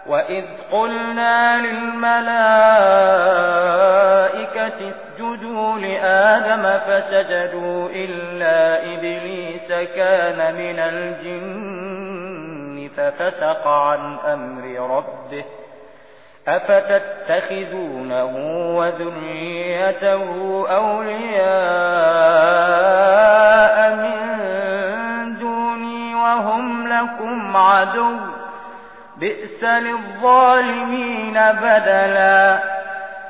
وإذ قلنا للملائكة اسجدوا لآدم فسجدوا إلا إبليس كان من الجن ففسق عن أمر ربه أفتتخذونه وذريته أولياء من دوني وهم لكم عدو بئس للظالمين بدلا